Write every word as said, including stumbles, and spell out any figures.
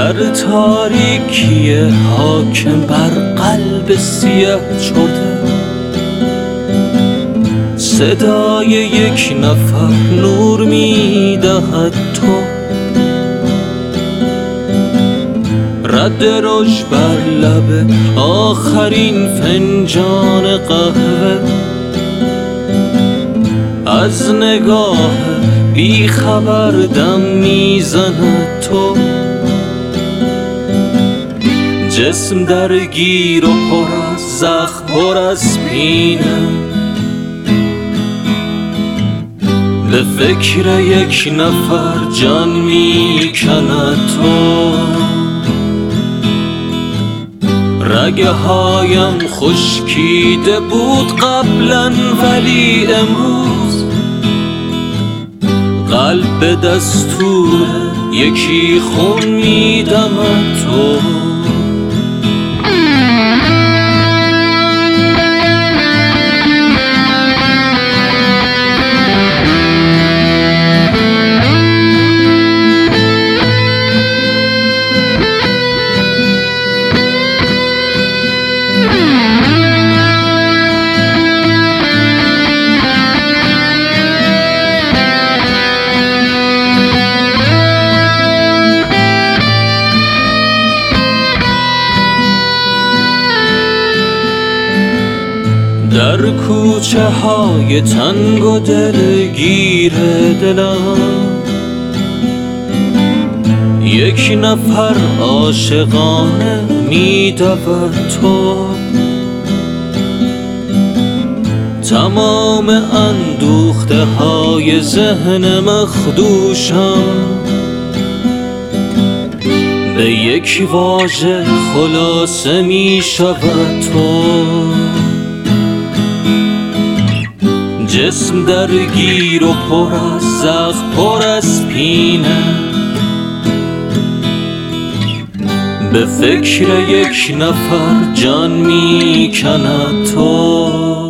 در تاریکی حاکم بر قلب سیه چرده، صدای یک نفر نور میدهد تو، رد رش بر لب آخرین فنجان قهوه، از نگاه بی خبر دم میزند تو، جسم درگیر و پر از زخم، پر از پینه، به فکر یک نفر جان میکند تو. رگه هایم خشکیده بود قبلا، ولی امروز قلب به دستور یکی خون میدمد تو. در کوچه های تنگ و دلگیر دلم، یک نفر عاشقانه میدود تو، تمام اندوخته های ذهن مخدوشم به یک واژه خلاصه می شود تو. جسم درگیر و پر از زخم، پر از پینه، به فکر یک نفر جان میکند تو.